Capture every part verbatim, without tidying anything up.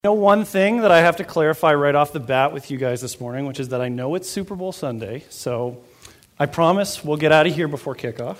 I know one thing that I have to clarify right off the bat with you guys this morning, which is that I know it's Super Bowl Sunday, so I promise we'll get out of here before kickoff.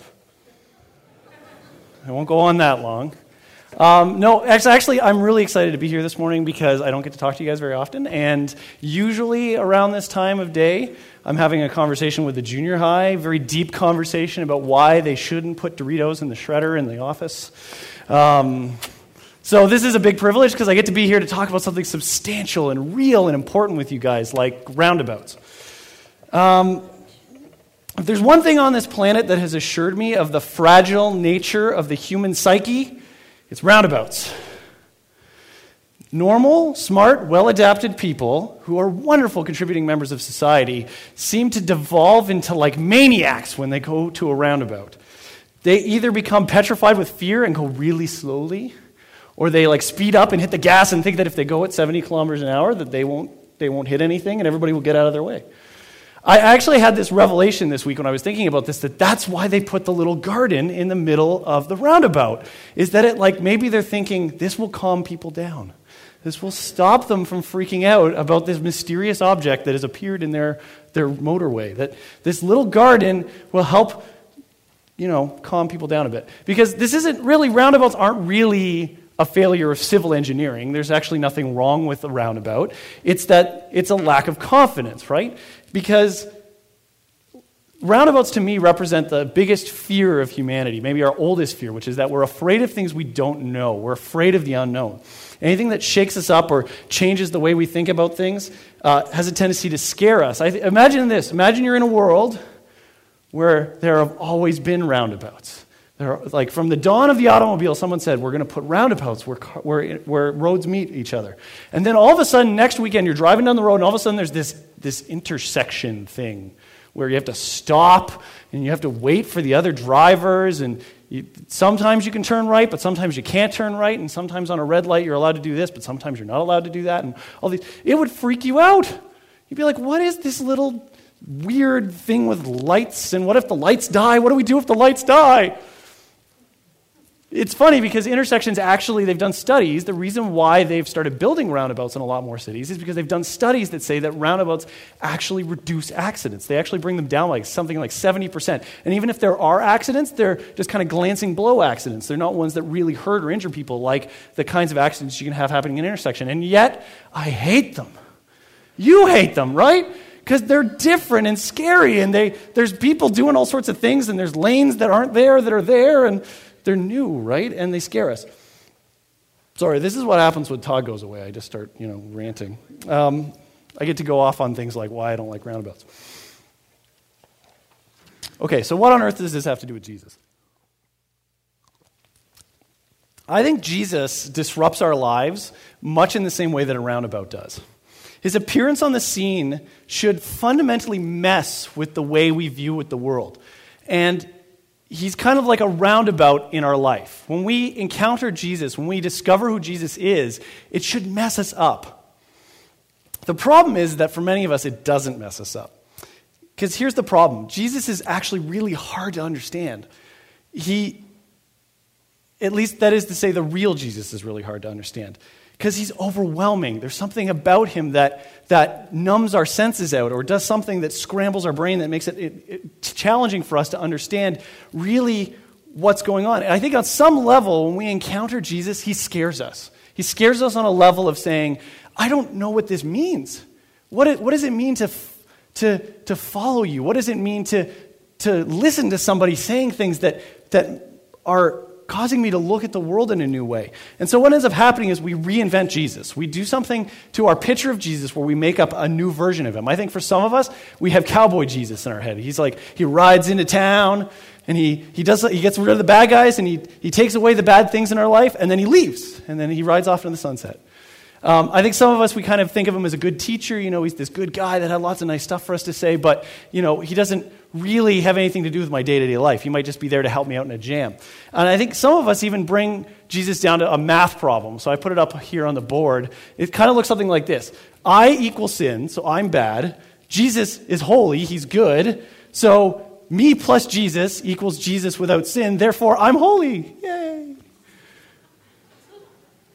I won't go on that long. Um, no, actually, I'm really excited to be here this morning because I don't get to talk to you guys very often, and usually around this time of day, I'm having a conversation with the junior high, very deep conversation about why they shouldn't put Doritos in the shredder in the office. Um... So this is a big privilege because I get to be here to talk about something substantial and real and important with you guys, like roundabouts. Um, if there's one thing on this planet that has assured me of the fragile nature of the human psyche, it's roundabouts. Normal, smart, well-adapted people who are wonderful contributing members of society seem to devolve into like maniacs when they go to a roundabout. They either become petrified with fear and go really slowly, or they like speed up and hit the gas and think that if they go at seventy kilometers an hour that they won't they won't hit anything and everybody will get out of their way. I actually had this revelation this week when I was thinking about this, that that's why they put the little garden in the middle of the roundabout, is that it like maybe they're thinking this will calm people down. This will stop them from freaking out about this mysterious object that has appeared in their, their motorway. That this little garden will help, you know, calm people down a bit. Because this isn't really, roundabouts aren't really a failure of civil engineering. There's actually nothing wrong with the roundabout. It's that it's a lack of confidence, right? Because roundabouts to me represent the biggest fear of humanity, maybe our oldest fear, which is that we're afraid of things we don't know. We're afraid of the unknown. Anything that shakes us up or changes the way we think about things uh, has a tendency to scare us. I th- imagine this. Imagine you're in a world where there have always been roundabouts. There are, like from the dawn of the automobile, someone said, we're going to put roundabouts where, where, where roads meet each other. And then all of a sudden, next weekend, you're driving down the road, and all of a sudden there's this, this intersection thing where you have to stop, and you have to wait for the other drivers, and you, sometimes you can turn right, but sometimes you can't turn right, and sometimes on a red light you're allowed to do this, but sometimes you're not allowed to do that, and all these. It would freak you out. You'd be like, what is this little weird thing with lights, and what if the lights die? What do we do if the lights die? It's funny because intersections actually, they've done studies. The reason why they've started building roundabouts in a lot more cities is because they've done studies that say that roundabouts actually reduce accidents. They actually bring them down like something like seventy percent. And even if there are accidents, they're just kind of glancing below accidents. They're not ones that really hurt or injure people like the kinds of accidents you can have happening in an intersection. And yet, I hate them. You hate them, right? Because they're different and scary, and they there's people doing all sorts of things, and there's lanes that aren't there that are there, and they're new, right? And they scare us. Sorry, this is what happens when Todd goes away. I just start, you know, ranting. Um, I get to go off on things like why I don't like roundabouts. Okay, so what on earth does this have to do with Jesus? I think Jesus disrupts our lives much in the same way that a roundabout does. His appearance on the scene should fundamentally mess with the way we view the world. And he's kind of like a roundabout in our life. When we encounter Jesus, when we discover who Jesus is, it should mess us up. The problem is that for many of us, it doesn't mess us up. Because here's the problem. Jesus is actually really hard to understand. He, at least that is to say, the real Jesus is really hard to understand. Because he's overwhelming. There's something about him that, that numbs our senses out or does something that scrambles our brain that makes it, it, it challenging for us to understand really what's going on. And I think on some level, when we encounter Jesus, he scares us. He scares us on a level of saying, I don't know what this means. What, it, what does it mean to, to, to follow you? What does it mean to, to listen to somebody saying things that, that are causing me to look at the world in a new way? And so what ends up happening is we reinvent Jesus. We do something to our picture of Jesus where we make up a new version of him. I think for some of us, we have cowboy Jesus in our head. He's like, he rides into town, and he he does he gets rid of the bad guys, and he, he takes away the bad things in our life, and then he leaves, and then he rides off into the sunset. Um, I think some of us, we kind of think of him as a good teacher. You know, he's this good guy that had lots of nice stuff for us to say, but, you know, he doesn't really have anything to do with my day-to-day life. He might just be there to help me out in a jam. And I think some of us even bring Jesus down to a math problem. So I put it up here on the board. It kind of looks something like this. I equal sin, so I'm bad. Jesus is holy, he's good. So me plus Jesus equals Jesus without sin, therefore I'm holy. Yay.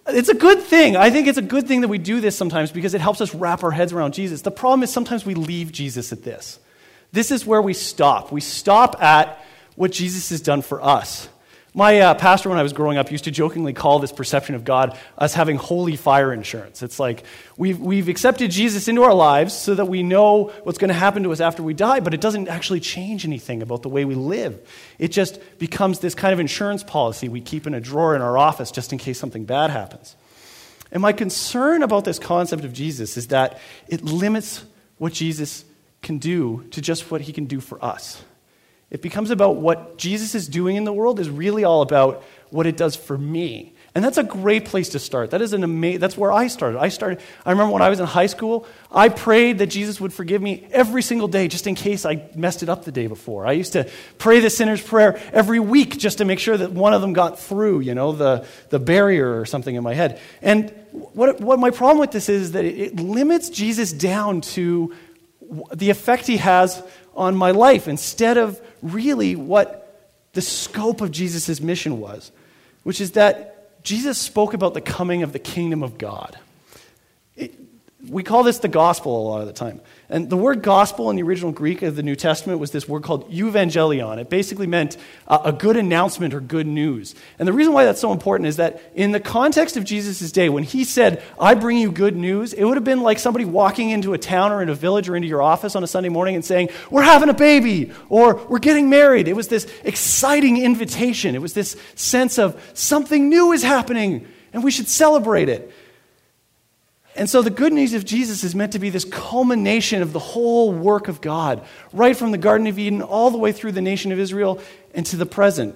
It's a good thing. I think it's a good thing that we do this sometimes because it helps us wrap our heads around Jesus. The problem is sometimes we leave Jesus at this. This is where we stop. We stop at what Jesus has done for us. My uh, pastor, when I was growing up, used to jokingly call this perception of God us having holy fire insurance. It's like we've, we've accepted Jesus into our lives so that we know what's going to happen to us after we die, but it doesn't actually change anything about the way we live. It just becomes this kind of insurance policy we keep in a drawer in our office just in case something bad happens. And my concern about this concept of Jesus is that it limits what Jesus can do to just what he can do for us. It becomes about what Jesus is doing in the world is really all about what it does for me. And that's a great place to start. That is an amazing, that's where I started. I started, I remember when I was in high school, I prayed that Jesus would forgive me every single day just in case I messed it up the day before. I used to pray the sinner's prayer every week just to make sure that one of them got through, you know, the, the barrier or something in my head. And what, what my problem with this is, is that it, it limits Jesus down to the effect he has on my life instead of really what the scope of Jesus' mission was, which is that Jesus spoke about the coming of the kingdom of God. It, we call this the gospel a lot of the time. And the word gospel in the original Greek of the New Testament was this word called euangelion. It basically meant a, a good announcement or good news. And the reason why that's so important is that in the context of Jesus' day, when he said, I bring you good news, it would have been like somebody walking into a town or in a village or into your office on a Sunday morning and saying, we're having a baby, or we're getting married. It was this exciting invitation. It was this sense of something new is happening, and we should celebrate it. And so the good news of Jesus is meant to be this culmination of the whole work of God, right from the Garden of Eden all the way through the nation of Israel and to the present.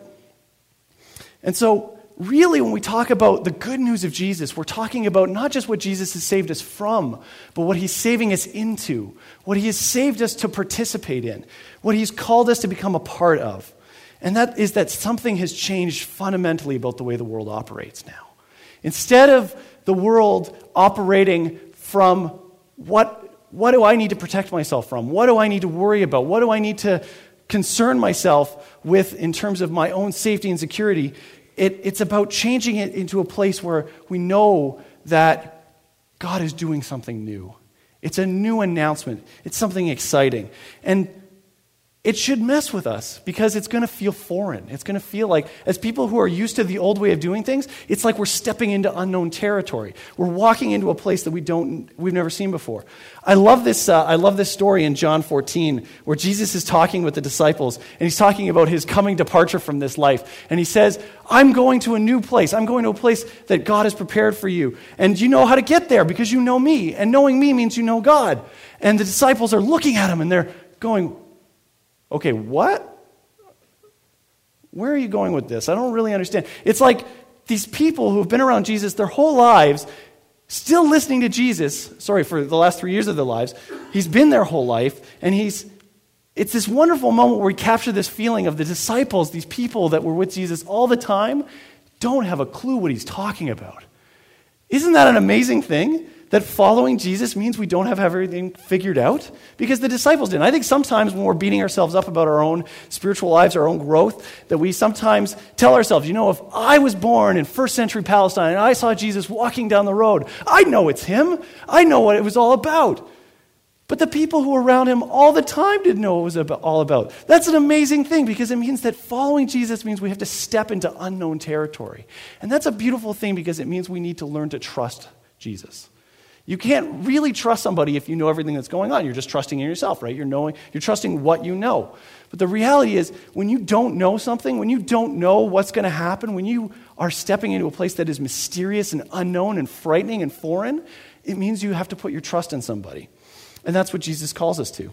And so really when we talk about the good news of Jesus, we're talking about not just what Jesus has saved us from, but what he's saving us into, what he has saved us to participate in, what he's called us to become a part of. And that is that something has changed fundamentally about the way the world operates now. Instead of the world operating from what, what do I need to protect myself from? What do I need to worry about? What do I need to concern myself with in terms of my own safety and security? It, it's about changing it into a place where we know that God is doing something new. It's a new announcement. It's something exciting. And it should mess with us because it's going to feel foreign. It's going to feel like, as people who are used to the old way of doing things, it's like we're stepping into unknown territory. We're walking into a place that we don't, we've never seen before. I love this. Uh, I love this story in John fourteen where Jesus is talking with the disciples and he's talking about his coming departure from this life. And he says, "I'm going to a new place. I'm going to a place that God has prepared for you, and you know how to get there because you know me. And knowing me means you know God." And the disciples are looking at him and they're going, okay, what? Where are you going with this? I don't really understand. It's like these people who have been around Jesus their whole lives, still listening to Jesus, sorry, for the last three years of their lives. He's been their whole life, and he's, it's this wonderful moment where we capture this feeling of the disciples, these people that were with Jesus all the time, don't have a clue what he's talking about. Isn't that an amazing thing? That following Jesus means we don't have everything figured out? Because the disciples didn't. I think sometimes when we're beating ourselves up about our own spiritual lives, our own growth, that we sometimes tell ourselves, you know, if I was born in first century Palestine and I saw Jesus walking down the road, I know it's him. I know what it was all about. But the people who were around him all the time didn't know what it was all about. That's an amazing thing because it means that following Jesus means we have to step into unknown territory. And that's a beautiful thing because it means we need to learn to trust Jesus. You can't really trust somebody if you know everything that's going on. You're just trusting in yourself, right? You're knowing, you're trusting what you know. But the reality is, when you don't know something, when you don't know what's going to happen, when you are stepping into a place that is mysterious and unknown and frightening and foreign, it means you have to put your trust in somebody. And that's what Jesus calls us to.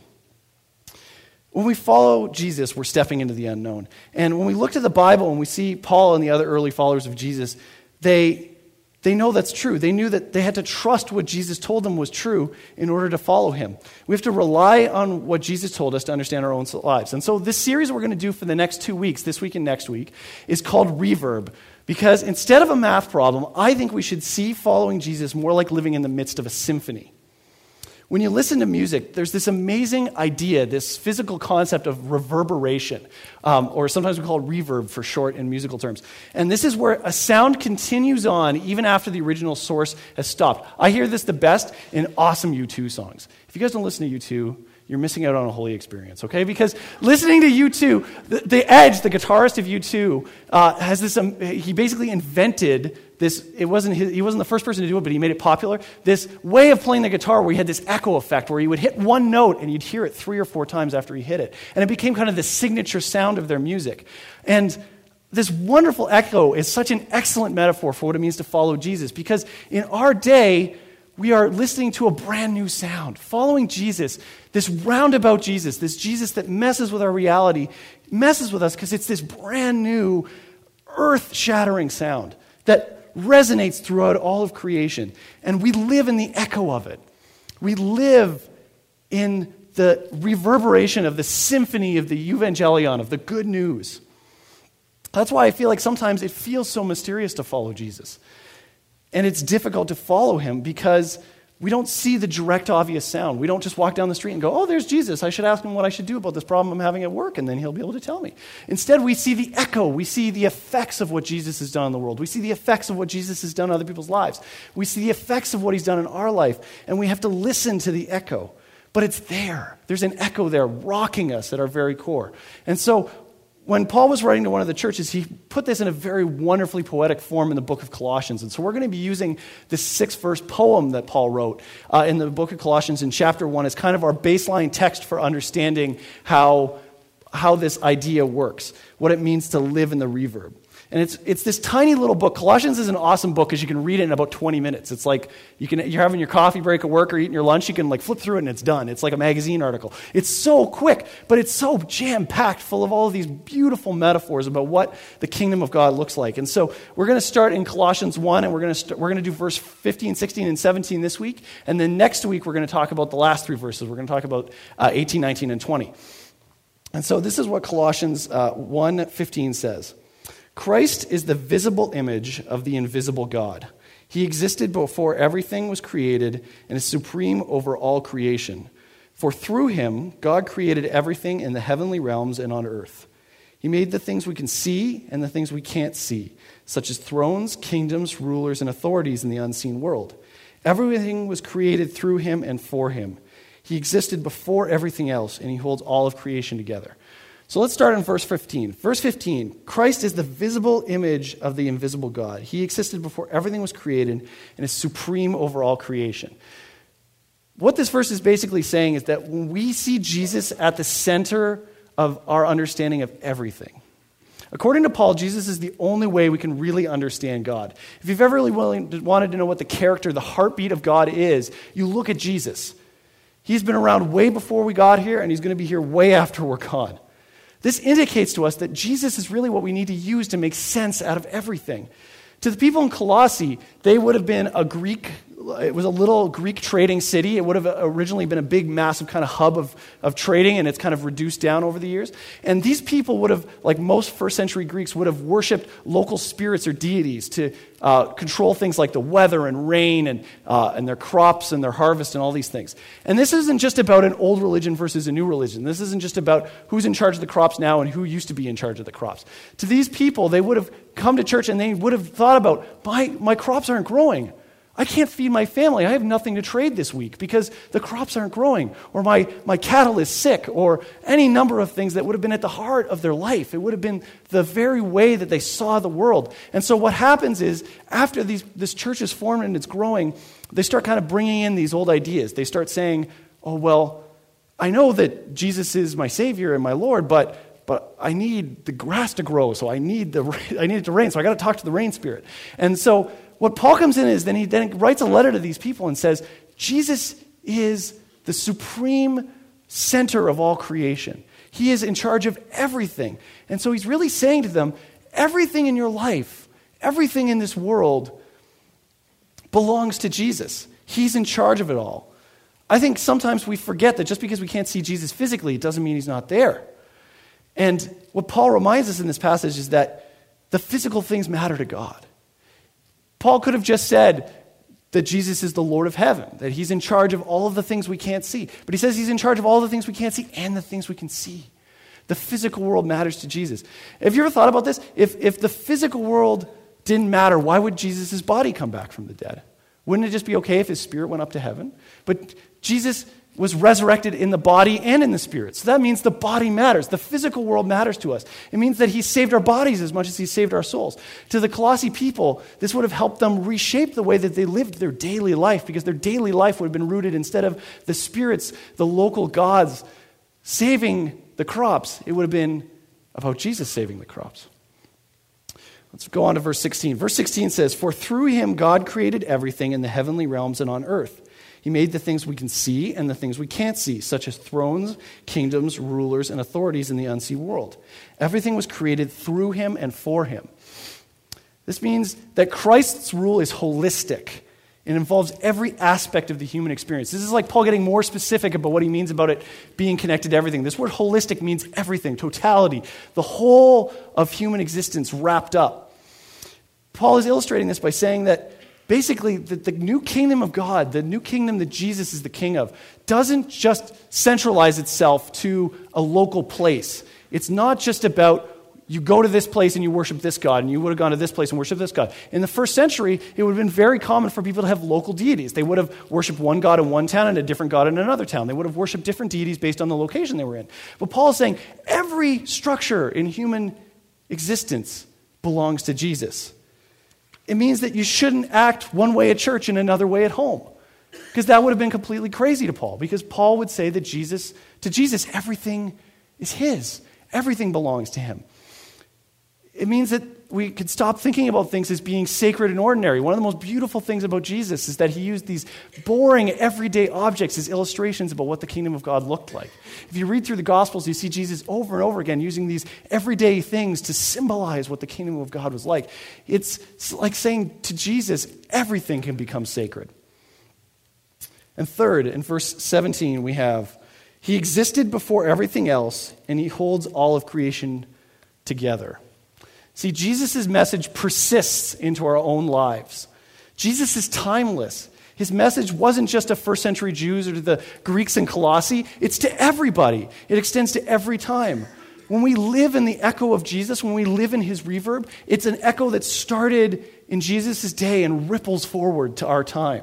When we follow Jesus, we're stepping into the unknown. And when we look to the Bible and we see Paul and the other early followers of Jesus, they... They know that's true. They knew that they had to trust what Jesus told them was true in order to follow him. We have to rely on what Jesus told us to understand our own lives. And so this series we're going to do for the next two weeks, this week and next week, is called Reverb. Because instead of a math problem, I think we should see following Jesus more like living in the midst of a symphony. When you listen to music, there's this amazing idea, this physical concept of reverberation, um, or sometimes we call it reverb for short in musical terms. And this is where a sound continues on even after the original source has stopped. I hear this the best in awesome U two songs. If you guys don't listen to U two, you're missing out on a holy experience, okay? Because listening to U two, the, the Edge, the guitarist of U two, uh, has this, um, he basically invented this, it wasn't his, he wasn't the first person to do it, but he made it popular, this way of playing the guitar where he had this echo effect where he would hit one note and you'd hear it three or four times after he hit it. And it became kind of the signature sound of their music. And this wonderful echo is such an excellent metaphor for what it means to follow Jesus, because in our day, we are listening to a brand new sound. Following Jesus, this roundabout Jesus, this Jesus that messes with our reality, messes with us because it's this brand new, earth-shattering sound that resonates throughout all of creation. And we live in the echo of it. We live in the reverberation of the symphony of the evangelion, of the good news. That's why I feel like sometimes it feels so mysterious to follow Jesus. And it's difficult to follow him because we don't see the direct, obvious sound. We don't just walk down the street and go, oh, there's Jesus. I should ask him what I should do about this problem I'm having at work, and then he'll be able to tell me. Instead, we see the echo. We see the effects of what Jesus has done in the world. We see the effects of what Jesus has done in other people's lives. We see the effects of what he's done in our life, and we have to listen to the echo. But it's there. There's an echo there rocking us at our very core. And so when Paul was writing to one of the churches, he put this in a very wonderfully poetic form in the book of Colossians. And so we're going to be using this six-verse poem that Paul wrote uh, in the book of Colossians in chapter one as kind of our baseline text for understanding how, how this idea works, what it means to live in the reverb. And it's it's this tiny little book. Colossians is an awesome book because you can read it in about twenty minutes. It's like you can, you're having your coffee break at work or eating your lunch, you can like flip through it and it's done. It's like a magazine article. It's so quick, but it's so jam-packed full of all of these beautiful metaphors about what the kingdom of God looks like. And so we're going to start in Colossians one, and we're going to st- we're going to do verse fifteen, sixteen, and seventeen this week. And then next week we're going to talk about the last three verses. We're going to talk about uh, eighteen, nineteen, and twenty. And so this is what Colossians uh, one fifteen says. Christ is the visible image of the invisible God. He existed before everything was created and is supreme over all creation. For through him, God created everything in the heavenly realms and on earth. He made the things we can see and the things we can't see, such as thrones, kingdoms, rulers, and authorities in the unseen world. Everything was created through him and for him. He existed before everything else, and he holds all of creation together. So let's start in verse fifteen. Verse fifteen, Christ is the visible image of the invisible God. He existed before everything was created and is supreme over all creation. What this verse is basically saying is that when we see Jesus at the center of our understanding of everything, according to Paul, Jesus is the only way we can really understand God. If you've ever really wanted to know what the character, the heartbeat of God is, you look at Jesus. He's been around way before we got here, and he's going to be here way after we're gone. This indicates to us that Jesus is really what we need to use to make sense out of everything. To the people in Colossae, they would have been a Greek, it was a little Greek trading city. It would have originally been a big, massive kind of hub of, of trading, and it's kind of reduced down over the years. And these people would have, like most first century Greeks, would have worshipped local spirits or deities to uh, control things like the weather and rain and, uh, and their crops and their harvest and all these things. And this isn't just about an old religion versus a new religion. This isn't just about who's in charge of the crops now and who used to be in charge of the crops. To these people, they would have come to church and they would have thought about, my, my crops aren't growing. I can't feed my family. I have nothing to trade this week because the crops aren't growing, or my, my cattle is sick, or any number of things that would have been at the heart of their life. It would have been the very way that they saw the world. And so what happens is, after these, this church is formed and it's growing, they start kind of bringing in these old ideas. They start saying, oh, well, I know that Jesus is my Savior and my Lord, but but I need the grass to grow, so I need the I need it to rain, so I got to talk to the rain spirit. And so what Paul comes in is then he then writes a letter to these people and says, Jesus is the supreme center of all creation. He is in charge of everything. And so he's really saying to them, everything in your life, everything in this world belongs to Jesus. He's in charge of it all. I think sometimes we forget that just because we can't see Jesus physically, it doesn't mean he's not there. And what Paul reminds us in this passage is that the physical things matter to God. Paul could have just said, that Jesus is the Lord of heaven, that he's in charge of all of the things we can't see. But he says he's in charge of all the things we can't see and the things we can see. The physical world matters to Jesus. Have you ever thought about this? If, if the physical world didn't matter, why would Jesus' body come back from the dead? Wouldn't it just be okay if his spirit went up to heaven? But Jesus was resurrected in the body and in the spirit. So that means the body matters. The physical world matters to us. It means that he saved our bodies as much as he saved our souls. To the Colossae people, this would have helped them reshape the way that they lived their daily life, because their daily life would have been rooted, instead of the spirits, the local gods, saving the crops, it would have been about Jesus saving the crops. Let's go on to verse sixteen. Verse sixteen says, "For through him God created everything in the heavenly realms and on earth. He made the things we can see and the things we can't see, such as thrones, kingdoms, rulers, and authorities in the unseen world. Everything was created through him and for him." This means that Christ's rule is holistic. It involves every aspect of the human experience. This is like Paul getting more specific about what he means about it being connected to everything. This word holistic means everything, totality, the whole of human existence wrapped up. Paul is illustrating this by saying that basically, the, the new kingdom of God, the new kingdom that Jesus is the king of, doesn't just centralize itself to a local place. It's not just about you go to this place and you worship this God, and you would have gone to this place and worshiped this God. In the first century, it would have been very common for people to have local deities. They would have worshipped one God in one town and a different God in another town. They would have worshipped different deities based on the location they were in. But Paul is saying every structure in human existence belongs to Jesus. It means that you shouldn't act one way at church and another way at home, because that would have been completely crazy to Paul, because Paul would say that Jesus, to Jesus, everything is his. Everything belongs to him. It means that we could stop thinking about things as being sacred and ordinary. One of the most beautiful things about Jesus is that he used these boring, everyday objects as illustrations about what the kingdom of God looked like. If you read through the Gospels, you see Jesus over and over again using these everyday things to symbolize what the kingdom of God was like. It's like saying to Jesus, everything can become sacred. And third, in verse seventeen, we have, "He existed before everything else, and he holds all of creation together." See, Jesus' message persists into our own lives. Jesus is timeless. His message wasn't just to first century Jews or to the Greeks in Colossae. It's to everybody. It extends to every time. When we live in the echo of Jesus, when we live in his reverb, it's an echo that started in Jesus' day and ripples forward to our time.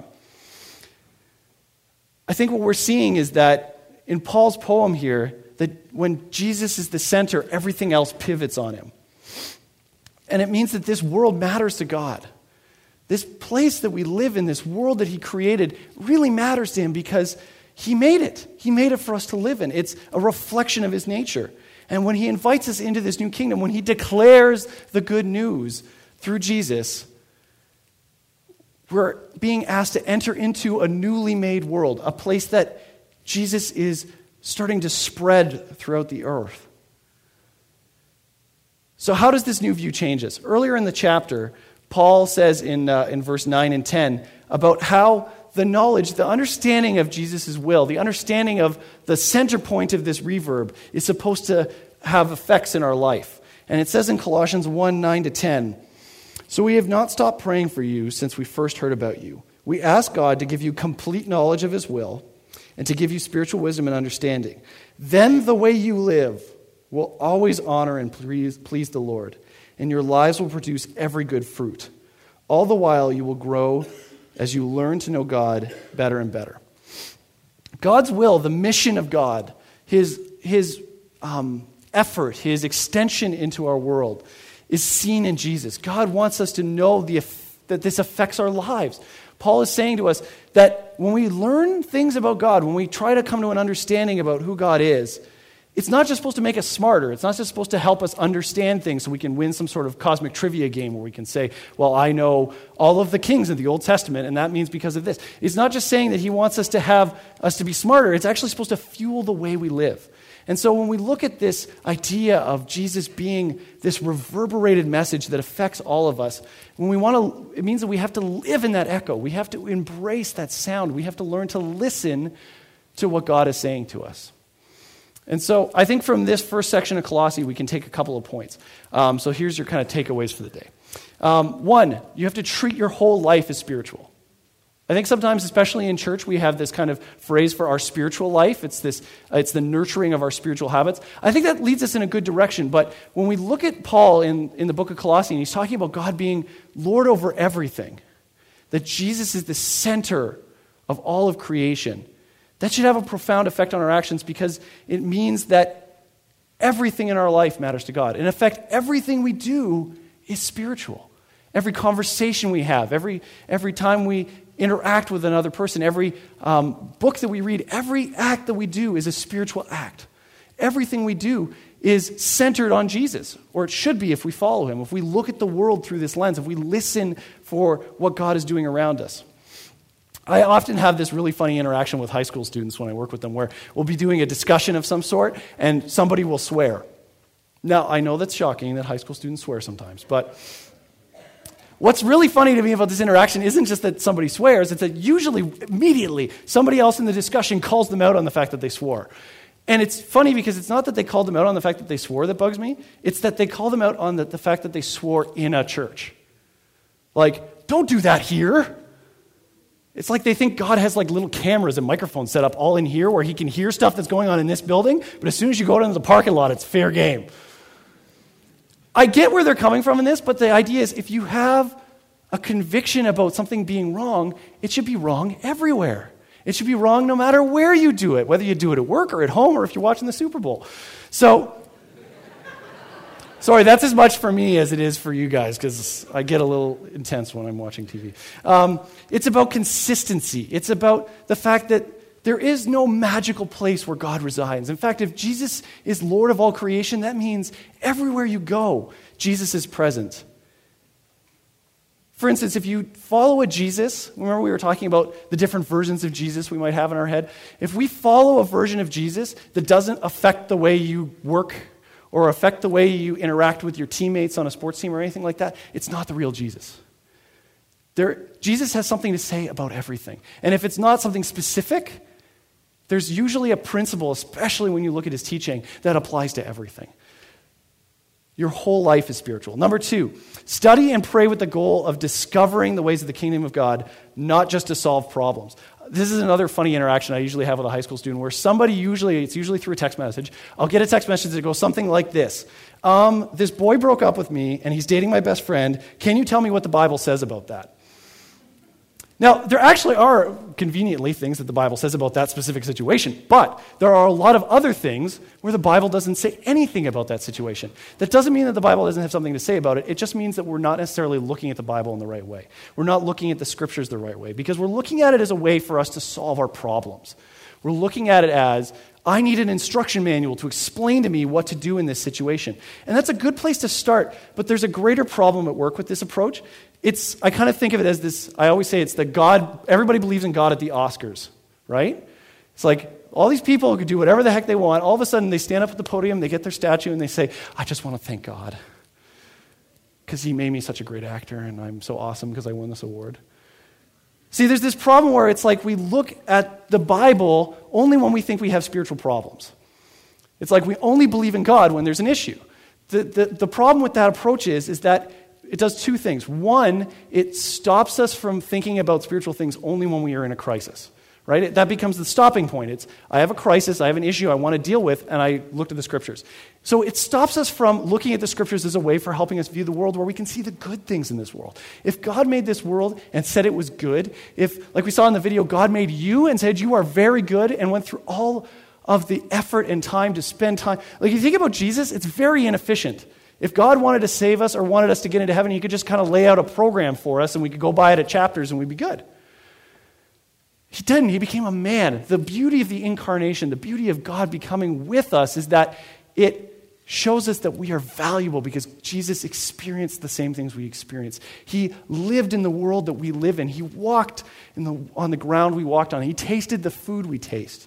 I think what we're seeing is that in Paul's poem here, that when Jesus is the center, everything else pivots on him. And it means that this world matters to God. This place that we live in, this world that he created, really matters to him because he made it. He made it for us to live in. It's a reflection of his nature. And when he invites us into this new kingdom, when he declares the good news through Jesus, we're being asked to enter into a newly made world, a place that Jesus is starting to spread throughout the earth. So how does this new view change us? Earlier in the chapter, Paul says in, uh, in verse nine and ten about how the knowledge, the understanding of Jesus' will, the understanding of the center point of this reverb is supposed to have effects in our life. And it says in Colossians one, nine to ten, "So we have not stopped praying for you since we first heard about you. We ask God to give you complete knowledge of his will and to give you spiritual wisdom and understanding. Then the way you live will always honor and please, please the Lord, and your lives will produce every good fruit. All the while you will grow as you learn to know God better and better." God's will, the mission of God, his, his um, effort, his extension into our world is seen in Jesus. God wants us to know the, that this affects our lives. Paul is saying to us that when we learn things about God, when we try to come to an understanding about who God is, it's not just supposed to make us smarter. It's not just supposed to help us understand things so we can win some sort of cosmic trivia game where we can say, well, I know all of the kings of the Old Testament, and that means because of this. It's not just saying that he wants us to have us to be smarter. It's actually supposed to fuel the way we live. And so when we look at this idea of Jesus being this reverberated message that affects all of us, when we want to, it means that we have to live in that echo. We have to embrace that sound. We have to learn to listen to what God is saying to us. And so I think from this first section of Colossae, we can take a couple of points. Um, so here's your kind of takeaways for the day. Um, one, you have to treat your whole life as spiritual. I think sometimes, especially in church, we have this kind of phrase for our spiritual life. It's this, uh, it's the nurturing of our spiritual habits. I think that leads us in a good direction. But when we look at Paul in, in the book of Colossians, he's talking about God being Lord over everything, that Jesus is the center of all of creation. That should have a profound effect on our actions because it means that everything in our life matters to God. In effect, everything we do is spiritual. Every conversation we have, every every time we interact with another person, every um, book that we read, every act that we do is a spiritual act. Everything we do is centered on Jesus, or it should be if we follow him, if we look at the world through this lens, if we listen for what God is doing around us. I often have this really funny interaction with high school students when I work with them where we'll be doing a discussion of some sort and somebody will swear. Now, I know that's shocking that high school students swear sometimes, but what's really funny to me about this interaction isn't just that somebody swears, it's that usually, immediately, somebody else in the discussion calls them out on the fact that they swore. And it's funny because it's not that they called them out on the fact that they swore that bugs me, it's that they call them out on the, the fact that they swore in a church. Like, don't do that here. It's like they think God has like little cameras and microphones set up all in here where he can hear stuff that's going on in this building, but as soon as you go into the parking lot, it's fair game. I get where they're coming from in this, but the idea is if you have a conviction about something being wrong, it should be wrong everywhere. It should be wrong no matter where you do it, whether you do it at work or at home or if you're watching the Super Bowl. So, sorry, that's as much for me as it is for you guys because I get a little intense when I'm watching T V. Um, it's about consistency. It's about the fact that there is no magical place where God resides. In fact, if Jesus is Lord of all creation, that means everywhere you go, Jesus is present. For instance, if you follow a Jesus, remember we were talking about the different versions of Jesus we might have in our head? If we follow a version of Jesus that doesn't affect the way you work or affect the way you interact with your teammates on a sports team or anything like that, it's not the real Jesus. There, Jesus has something to say about everything. And if it's not something specific, there's usually a principle, especially when you look at his teaching, that applies to everything. Your whole life is spiritual. Number two, study and pray with the goal of discovering the ways of the kingdom of God, not just to solve problems. This is another funny interaction I usually have with a high school student where somebody usually, it's usually through a text message, I'll get a text message that goes something like this. Um, this boy broke up with me and he's dating my best friend. Can you tell me what the Bible says about that? Now, there actually are conveniently things that the Bible says about that specific situation, but there are a lot of other things where the Bible doesn't say anything about that situation. That doesn't mean that the Bible doesn't have something to say about it. It just means that we're not necessarily looking at the Bible in the right way. We're not looking at the scriptures the right way because we're looking at it as a way for us to solve our problems. We're looking at it as, I need an instruction manual to explain to me what to do in this situation. And that's a good place to start, but there's a greater problem at work with this approach. It's, I kind of think of it as this, I always say it's the God, everybody believes in God at the Oscars, right? It's like all these people who can do whatever the heck they want, all of a sudden they stand up at the podium, they get their statue, and they say, I just want to thank God because he made me such a great actor, and I'm so awesome because I won this award. See, there's this problem where it's like we look at the Bible only when we think we have spiritual problems. It's like we only believe in God when there's an issue. The, the, the problem with that approach is, is that it does two things. One, it stops us from thinking about spiritual things only when we are in a crisis, right? It, that becomes the stopping point. It's, I have a crisis, I have an issue I want to deal with, and I look to the scriptures. So it stops us from looking at the scriptures as a way for helping us view the world where we can see the good things in this world. If God made this world and said it was good, if, like we saw in the video, God made you and said you are very good and went through all of the effort and time to spend time. Like, if you think about Jesus, it's very inefficient. If God wanted to save us or wanted us to get into heaven, he could just kind of lay out a program for us and we could go by it at chapters and we'd be good. He didn't. He became a man. The beauty of the incarnation, the beauty of God becoming with us is that it shows us that we are valuable because Jesus experienced the same things we experience. He lived in the world that we live in. He walked in the, on the ground we walked on. He tasted the food we taste.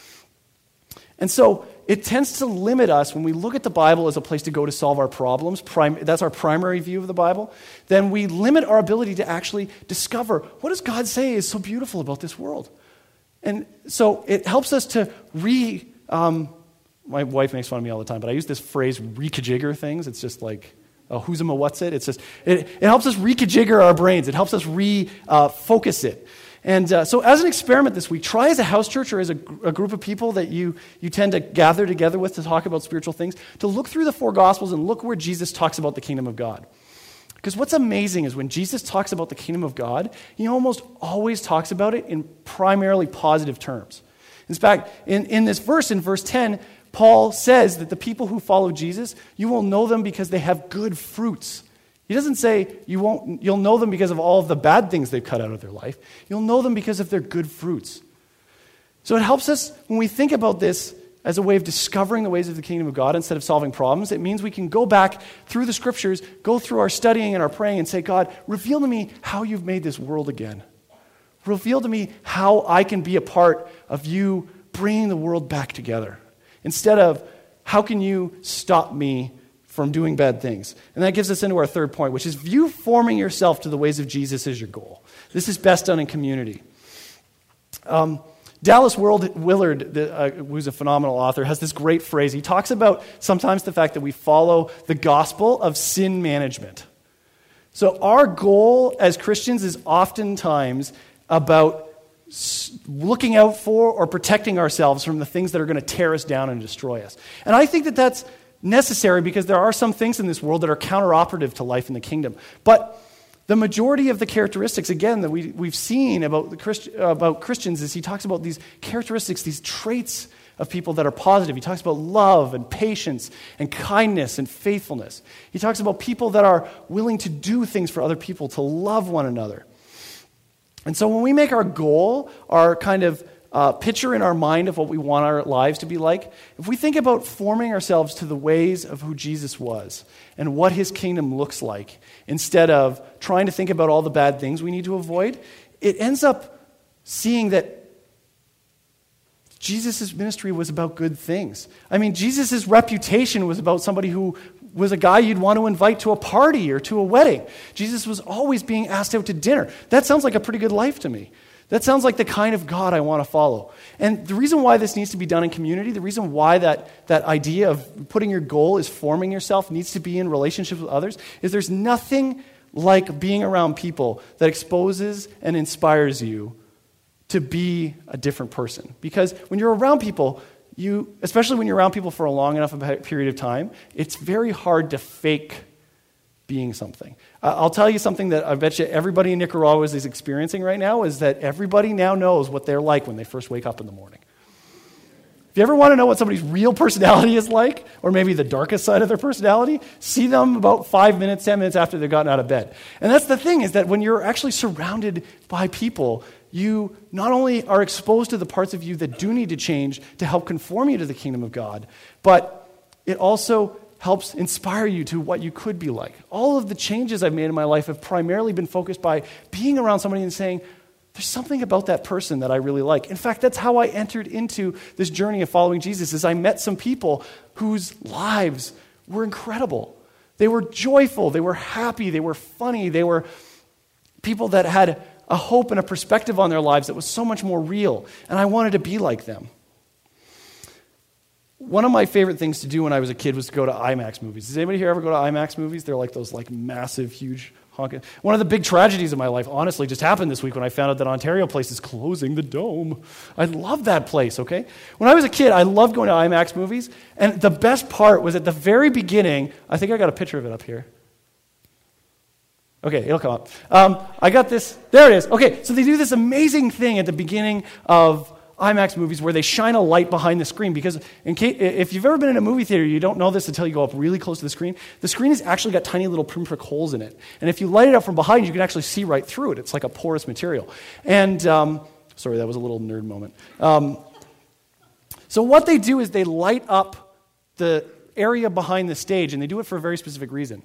And so it tends to limit us when we look at the Bible as a place to go to solve our problems. Prim- that's our primary view of the Bible. Then we limit our ability to actually discover what does God say is so beautiful about this world. And so it helps us to re... Um, my wife makes fun of me all the time, but I use this phrase re-kajigger things. It's just like, oh, who's a what's it? It's just, it, it helps us re-kajigger our brains. It helps us re-focus uh, it. And uh, so as an experiment this week, try as a house church or as a, a group of people that you, you tend to gather together with to talk about spiritual things, to look through the four Gospels and look where Jesus talks about the kingdom of God. Because what's amazing is when Jesus talks about the kingdom of God, he almost always talks about it in primarily positive terms. In fact, in, in this verse, in verse ten, Paul says that the people who follow Jesus, you will know them because they have good fruits. He doesn't say you won't, you'll know them because of all of the bad things they've cut out of their life. You'll know them because of their good fruits. So it helps us when we think about this as a way of discovering the ways of the kingdom of God instead of solving problems. It means we can go back through the scriptures, go through our studying and our praying and say, God, reveal to me how you've made this world again. Reveal to me how I can be a part of you bringing the world back together. Instead of, how can you stop me from doing bad things? And that gives us into our third point, which is view forming yourself to the ways of Jesus as your goal. This is best done in community. Um, Dallas Willard, the, uh, who's a phenomenal author, has this great phrase. He talks about sometimes the fact that we follow the gospel of sin management. So our goal as Christians is oftentimes about looking out for or protecting ourselves from the things that are going to tear us down and destroy us. And I think that that's necessary because there are some things in this world that are counteroperative to life in the kingdom. But the majority of the characteristics, again, that we, we've seen about, the Christ, about Christians is he talks about these characteristics, these traits of people that are positive. He talks about love and patience and kindness and faithfulness. He talks about people that are willing to do things for other people, to love one another. And so when we make our goal, our kind of uh, picture in our mind of what we want our lives to be like, if we think about forming ourselves to the ways of who Jesus was and what his kingdom looks like, instead of trying to think about all the bad things we need to avoid, it ends up seeing that Jesus' ministry was about good things. I mean, Jesus' reputation was about somebody who was a guy you'd want to invite to a party or to a wedding. Jesus was always being asked out to dinner. That sounds like a pretty good life to me. That sounds like the kind of God I want to follow. And the reason why this needs to be done in community, the reason why that, that idea of putting your goal is forming yourself needs to be in relationships with others, is there's nothing like being around people that exposes and inspires you to be a different person. Because when you're around people, you, especially when you're around people for a long enough period of time, it's very hard to fake being something. Uh, I'll tell you something that I bet you everybody in Nicaragua is experiencing right now, is that everybody now knows what they're like when they first wake up in the morning. If you ever want to know what somebody's real personality is like, or maybe the darkest side of their personality, see them about five minutes, ten minutes after they've gotten out of bed. And that's the thing, is that when you're actually surrounded by people, you not only are exposed to the parts of you that do need to change to help conform you to the kingdom of God, but it also helps inspire you to what you could be like. All of the changes I've made in my life have primarily been focused by being around somebody and saying, there's something about that person that I really like. In fact, that's how I entered into this journey of following Jesus, is I met some people whose lives were incredible. They were joyful, they were happy, they were funny, they were people that had a hope and a perspective on their lives that was so much more real, and I wanted to be like them. One of my favorite things to do when I was a kid was to go to IMAX movies. Does anybody here ever go to IMAX movies? They're like those like massive, huge honking. One of the big tragedies of my life, honestly, just happened this week when I found out that Ontario Place is closing the Dome. I love that place, okay? When I was a kid, I loved going to IMAX movies, and the best part was at the very beginning. I think I got a picture of it up here. Okay, it'll come up. Um, I got this. There it is. Okay, so they do this amazing thing at the beginning of IMAX movies where they shine a light behind the screen, because in case, if you've ever been in a movie theater, you don't know this until you go up really close to the screen. The screen has actually got tiny little pinprick holes in it. And if you light it up from behind, you can actually see right through it. It's like a porous material. And, um, sorry, that was a little nerd moment. Um, so what they do is they light up the area behind the stage, and they do it for a very specific reason,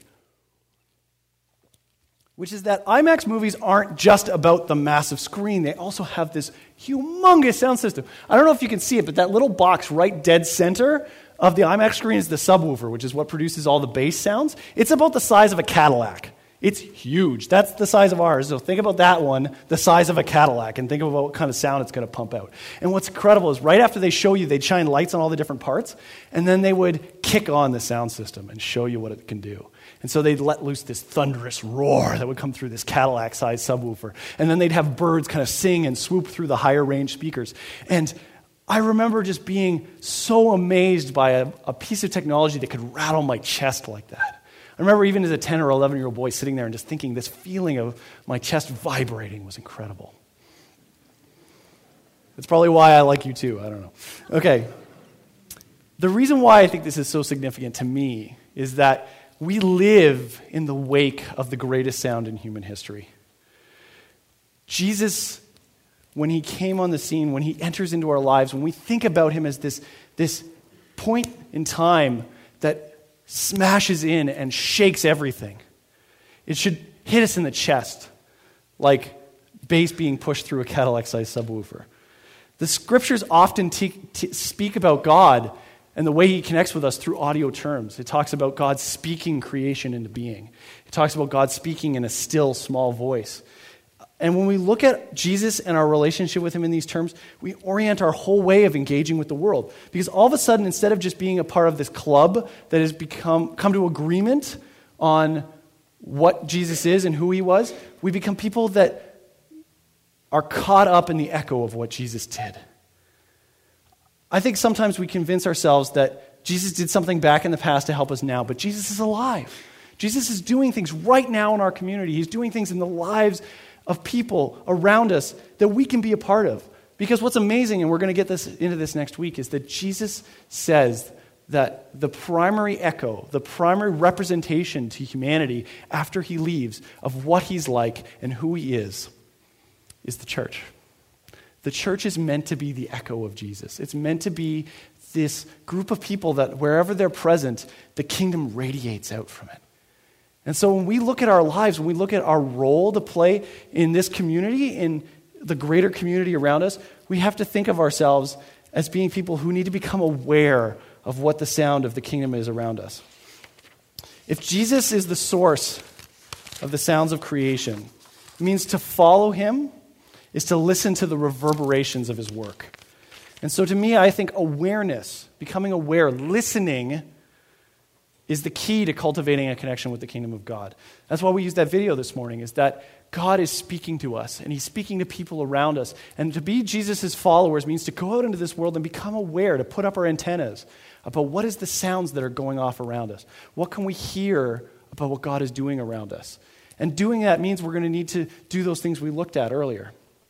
which is that IMAX movies aren't just about the massive screen. They also have this humongous sound system. I don't know if you can see it, but that little box right dead center of the IMAX screen is the subwoofer, which is what produces all the bass sounds. It's about the size of a Cadillac. It's huge. That's the size of ours. So think about that one, the size of a Cadillac, and think about what kind of sound it's going to pump out. And what's incredible is right after they show you, they'd shine lights on all the different parts, and then they would kick on the sound system and show you what it can do. And so they'd let loose this thunderous roar that would come through this Cadillac-sized subwoofer. And then they'd have birds kind of sing and swoop through the higher range speakers. And I remember just being so amazed by a, a piece of technology that could rattle my chest like that. I remember even as a ten or eleven-year-old boy sitting there and just thinking this feeling of my chest vibrating was incredible. That's probably why I like you too. I don't know. Okay. The reason why I think this is so significant to me is that we live in the wake of the greatest sound in human history. Jesus, when he came on the scene, when he enters into our lives, when we think about him as this, this point in time that smashes in and shakes everything, it should hit us in the chest like bass being pushed through a Cadillac-sized subwoofer. The scriptures often te- te- speak about God and the way he connects with us through audio terms. It talks about God speaking creation into being. It talks about God speaking in a still, small voice. And when we look at Jesus and our relationship with him in these terms, we orient our whole way of engaging with the world. Because all of a sudden, instead of just being a part of this club that has become come to agreement on what Jesus is and who he was, we become people that are caught up in the echo of what Jesus did. I think sometimes we convince ourselves that Jesus did something back in the past to help us now, but Jesus is alive. Jesus is doing things right now in our community. He's doing things in the lives of people around us that we can be a part of. Because what's amazing, and we're going to get this into this next week, is that Jesus says that the primary echo, the primary representation to humanity after he leaves of what he's like and who he is, is the church. The church is meant to be the echo of Jesus. It's meant to be this group of people that wherever they're present, the kingdom radiates out from it. And so when we look at our lives, when we look at our role to play in this community, in the greater community around us, we have to think of ourselves as being people who need to become aware of what the sound of the kingdom is around us. If Jesus is the source of the sounds of creation, it means to follow him is to listen to the reverberations of his work. And so to me, I think awareness, becoming aware, listening, is the key to cultivating a connection with the kingdom of God. That's why we used that video this morning, is that God is speaking to us, and he's speaking to people around us. And to be Jesus' followers means to go out into this world and become aware, to put up our antennas about what is the sounds that are going off around us. What can we hear about what God is doing around us? And doing that means we're going to need to do those things we looked at earlier.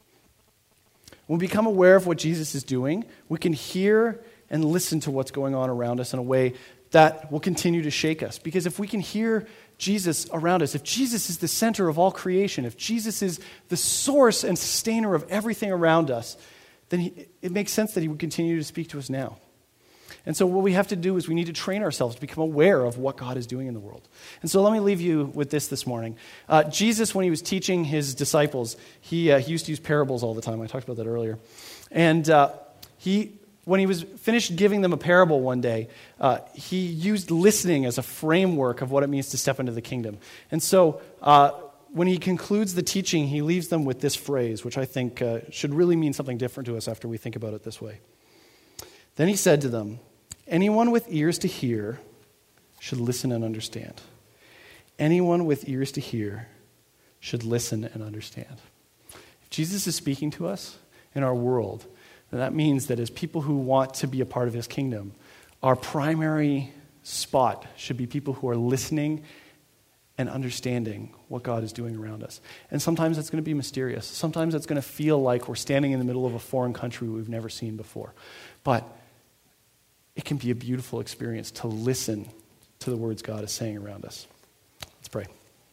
When we become aware of what Jesus is doing, we can hear and listen to what's going on around us in a way that will continue to shake us. Because if we can hear Jesus around us, if Jesus is the center of all creation, if Jesus is the source and sustainer of everything around us, then he, it makes sense that he would continue to speak to us now. And so what we have to do is we need to train ourselves to become aware of what God is doing in the world. And so let me leave you with this this morning. Uh, Jesus, when he was teaching his disciples, he, uh, he used to use parables all the time. I talked about that earlier. And uh, he... When he was finished giving them a parable one day, uh, he used listening as a framework of what it means to step into the kingdom. And so uh, when he concludes the teaching, he leaves them with this phrase, which I think uh, should really mean something different to us after we think about it this way. Then he said to them, "Anyone with ears to hear should listen and understand." Anyone with ears to hear should listen and understand. If Jesus is speaking to us in our world, and that means that as people who want to be a part of his kingdom, our primary spot should be people who are listening and understanding what God is doing around us. And sometimes it's going to be mysterious. Sometimes it's going to feel like we're standing in the middle of a foreign country we've never seen before. But it can be a beautiful experience to listen to the words God is saying around us. Let's pray.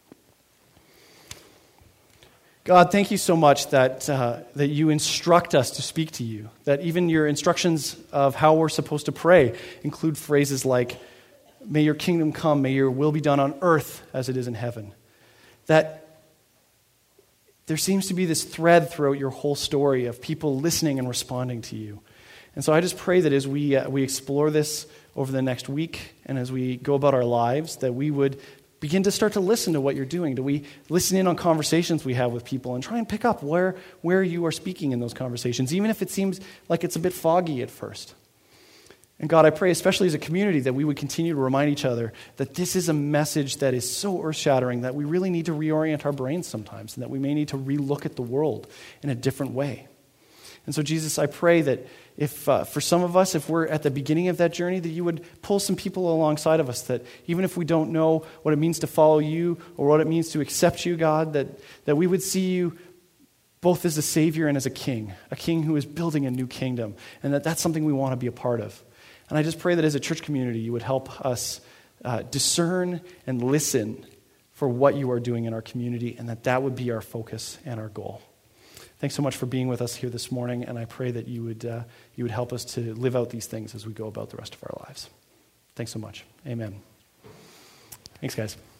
God, thank you so much that uh, that you instruct us to speak to you, that even your instructions of how we're supposed to pray include phrases like, "May your kingdom come, may your will be done on earth as it is in heaven." That there seems to be this thread throughout your whole story of people listening and responding to you. And so I just pray that as we uh, we explore this over the next week and as we go about our lives, that we would begin to start to listen to what you're doing? Do we listen in on conversations we have with people and try and pick up where, where you are speaking in those conversations, even if it seems like it's a bit foggy at first? And God, I pray, especially as a community, that we would continue to remind each other that this is a message that is so earth-shattering that we really need to reorient our brains sometimes, and that we may need to relook at the world in a different way. And so, Jesus, I pray that if, uh, for some of us, if we're at the beginning of that journey, that you would pull some people alongside of us, that even if we don't know what it means to follow you or what it means to accept you, God, that, that we would see you both as a Savior and as a King, a King who is building a new kingdom, and that that's something we want to be a part of. And I just pray that as a church community, you would help us uh, discern and listen for what you are doing in our community, and that that would be our focus and our goal. Thanks so much for being with us here this morning, and I pray that you would uh, you would help us to live out these things as we go about the rest of our lives. Thanks so much. Amen. Thanks, guys.